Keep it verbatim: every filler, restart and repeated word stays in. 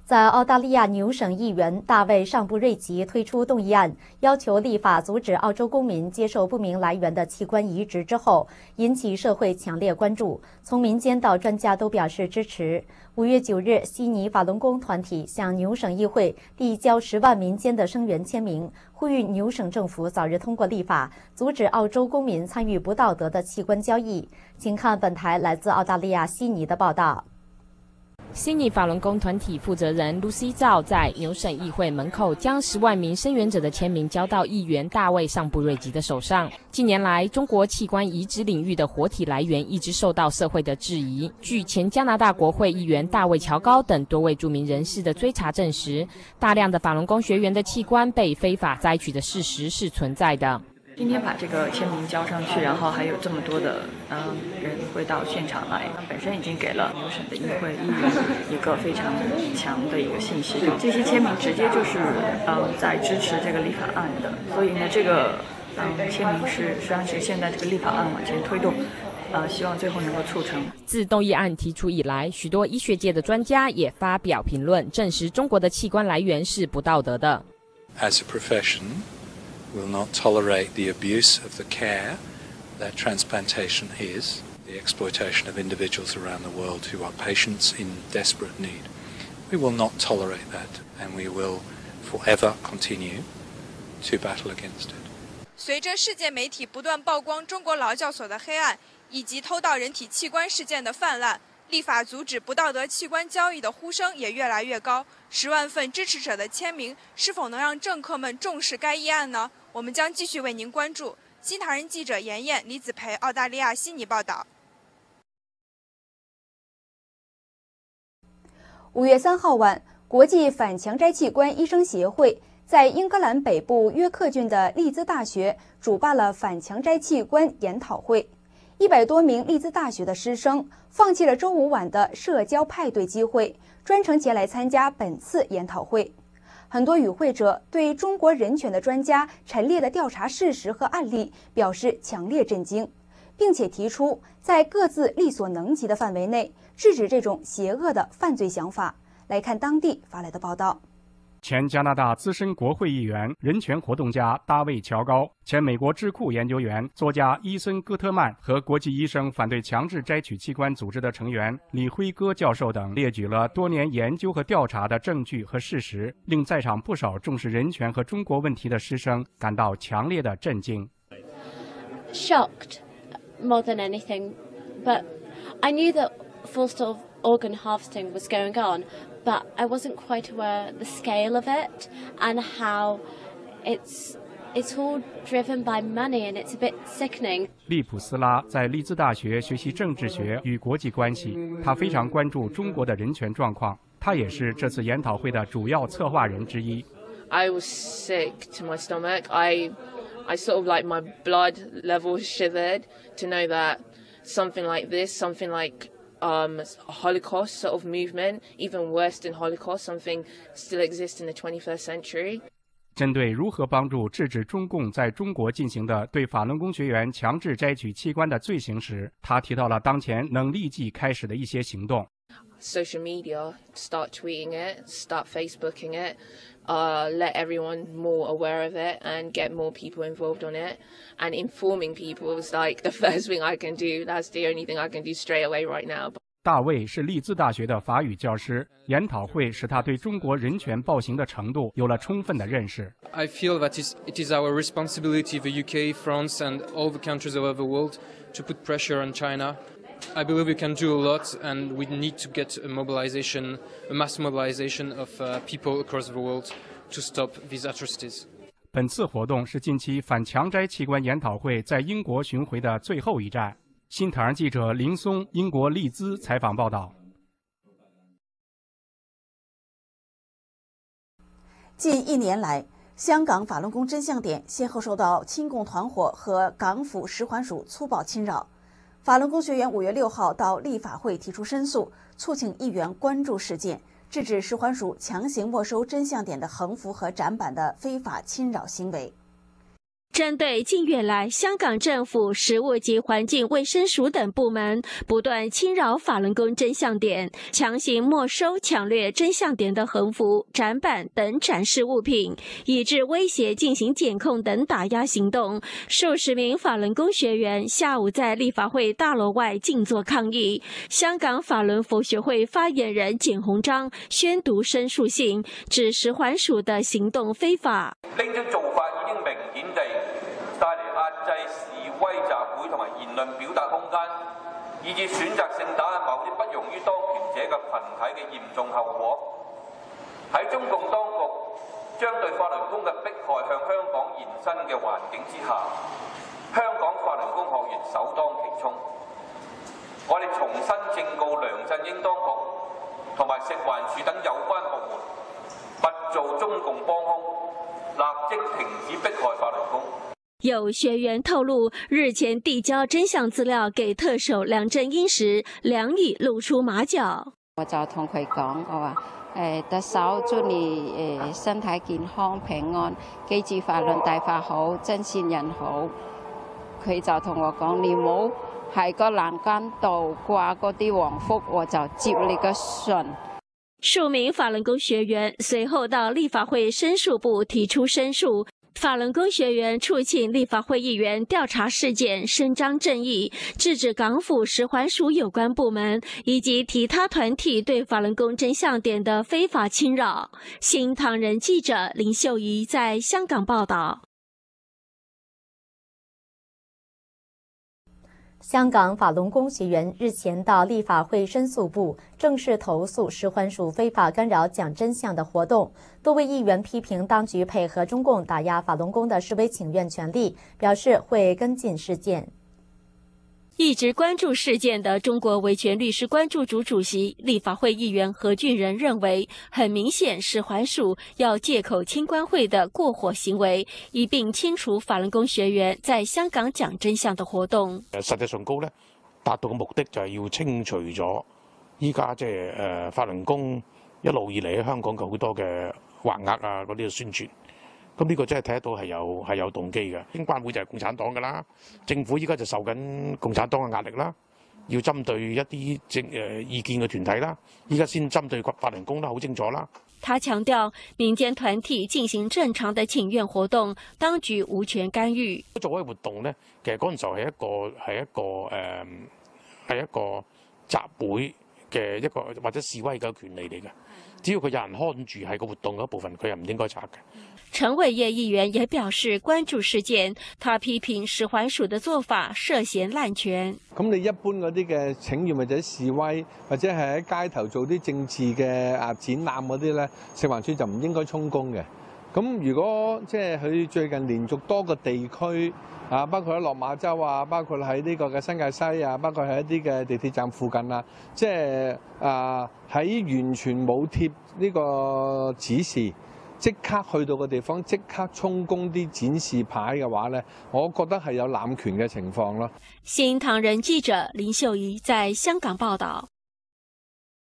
在澳大利亚牛省议员大卫·尚布瑞奇推出动议案，要求立法阻止澳洲公民接受不明来源的器官移植之后，引起社会强烈关注，从民间到专家都表示支持。五月九日，悉尼法轮功团体向牛省议会递交十万民间的声援签名，呼吁牛省政府早日通过立法，阻止澳洲公民参与不道德的器官交易。请看本台来自澳大利亚悉尼的报道。 悉尼法轮功团体负责人 Lucy 赵在牛省议会门口将十万名声援者的签名交到议员大卫·尚布瑞吉的手上。近年来，中国器官移植领域的活体来源一直受到社会的质疑。据前加拿大国会议员大卫·乔高等多位著名人士的追查证实，大量的法轮功学员的器官被非法摘取的事实是存在的。 今天把这个签名交上去，然后还有这么多的嗯、呃、人会到现场来，本身已经给了牛省的议会议员一个非常强的一个信息。这些签名直接就是嗯、呃、在支持这个立法案的，所以呢，这个嗯、呃、签名是实际上是现在这个立法案往前推动。呃，希望最后能够促成。 自动议案提出以来，许多医学界的专家也发表评论，证实中国的器官来源是不道德的。 As a profession, will not tolerate the abuse of the care that transplantation is, the exploitation of individuals around the world who are patients in desperate need. We will not tolerate that, and we will forever continue to battle against it. 随着世界媒体不断曝光中国劳教所的黑暗以及偷盗人体器官事件的泛滥，立法阻止不道德器官交易的呼声也越来越高。十万份支持者的签名是否能让政客们重视该议案呢？我们将继续为您关注。新唐人记者严燕、李子培，澳大利亚悉尼报道。 五月三号晚，国际反强摘器官医生协会在英格兰北部约克郡的利兹大学主办了反强摘器官研讨会。一百多名利兹大学的师生放弃了周五晚的社交派对机会，专程前来参加本次研讨会。很多与会者对中国人权的专家陈列的调查事实和案例表示强烈震惊，并且提出在各自力所能及的范围内制止这种邪恶的犯罪想法。来看当地发来的报道。 前加拿大资深国会议员、人权活动家大卫·乔高，前美国智库研究员、作家伊森·戈特曼和国际医生反对强制摘取器官组织的成员李辉戈教授等列举了多年研究和调查的证据和事实，令在场不少重视人权和中国问题的师生感到强烈的震惊。 Shocked more than anything, but I knew that full sort of organ harvesting was going on.But I wasn't quite aware of the scale of it and how it's it's all driven by money and it's a bit sickening. 利普斯拉在利兹大学学习政治学与国际关系，他非常关注中国的人权状况。他也是这次研讨会的主要策划人之一。 I was sick to my stomach. I I sort of like my blood level shivered to know that something like this, something like.Um, a Holocaust sort of movement, even worse than Holocaust, something still exists in the twenty-first century. 针对如何帮助制止中共在中国进行的对法轮功学员强制摘取器官的罪行时，他提到了当前能立即开始的一些行动。 Social media, start tweeting it, start Facebooking it, uh, let everyone more aware of it and get more people involved on it. And informing people is like the first thing I can do. That's the only thing I can do straight away right now. 大卫是利兹大学的法语教师，研讨会使他对中国人权暴行的程度有了充分的认识。 I feel that it is our responsibility, the U K, France, and all the countries all over the world, to put pressure on China.I believe we can do a lot, and we need to get a mobilization, a mass mobilization of uh, people across the world to stop these atrocities. 本次活动是近期反强摘器官研讨会在英国巡回的最后一站。新唐人记者林松，英国利兹采访报道。 近一年来，香港法轮功真相点先后受到亲共团伙和港府使馆署粗暴侵扰。法轮功学员五月六号到立法会提出申诉，促请议员关注事件，制止使馆署强行没收真相点的横幅和展板的非法侵扰行为。 针对近月来香港政府食物及环境卫生署等部门不断侵扰法轮功真相点，强行没收、抢掠真相点的横幅、展板等展示物品，以致威胁进行检控等打压行动，数十名法轮功学员下午在立法会大楼外静坐抗议。香港法轮佛学会发言人简宏章宣讀申述信，指食環署的行動非法。 呢種做法已經明顯地帶嚟壓制示威集會同埋言論表達空間，以致選擇性打壓某啲不容於當權者嘅群體嘅嚴重後果。喺中共當局將對法輪功嘅迫害向香港延伸嘅環境之下，香港法輪功學員首當其衝。我哋重新正告梁振英當局同埋食環署等有關部門，勿做中共幫兇，立即停止迫害法輪功。 有學員透露，日前遞交真相資料給特首梁振英時，梁已露出馬腳。 我就同佢講，我話誒特首祝你誒身體健康平安，記住法輪大法好，真善人好。佢就同我講，你唔好喺個欄杆度掛嗰啲橫幅，我就接你個信。 數名法輪功學員隨後到立法會申訴部提出申訴。法輪功學員促請立法會議員調查事件，伸張正義，制止港府食環署有關部門以及其他團體對法輪功真相點的非法侵擾。新唐人記者林秀儀在香港報道。 香港法輪功學員日前到立法會申訴部正式投訴食環署非法干擾講真相的活動。多位議員批評當局配合中共打壓法輪功的示威請願權利，表示會跟進事件。 一直關注事件的中國維權律師關注組主席、立法會議員何俊仁認為，很明顯食環署要借口清關會的過火行為，一併清除法輪功學員在香港講真相的活動。 實際上高咧，達到嘅目的就係要清除咗依家即係誒法輪功一路以嚟喺香港嘅好多嘅橫額啊嗰啲嘅宣傳。咁呢個真係睇得到係有係有動機嘅。清關會就係共產黨㗎啦，政府依家就受緊共產黨嘅壓力啦，要針對一啲政誒意見嘅團體啦，依家先針對法輪功啦，好清楚啦。 他強調，民間團體進行正常的請願活動，當局無權干預。 做開活動咧，其實嗰陣時候係一個係一個誒係、呃、一個集會嘅一個或者示威嘅權利嚟嘅。只要佢有人看住係個活動嘅一部分，佢又唔應該拆嘅。 陳偉業議員也表示關注事件，他批評食環署的做法涉嫌濫權。 咁你一般嗰啲嘅請願或者示威，或者係喺街頭做啲政治嘅啊展覽嗰啲咧，食環署就唔應該充公嘅。咁如果即係佢最近連續多個地區啊，包括喺落馬洲啊，包括喺呢個嘅新界西啊，包括喺一啲嘅地鐵站附近啊，即係啊喺完全冇貼呢個指示，即刻去到個地方，即刻充公啲展示牌嘅話咧，我覺得係有濫權嘅情況咯。 新唐人記者林秀儀在香港報道。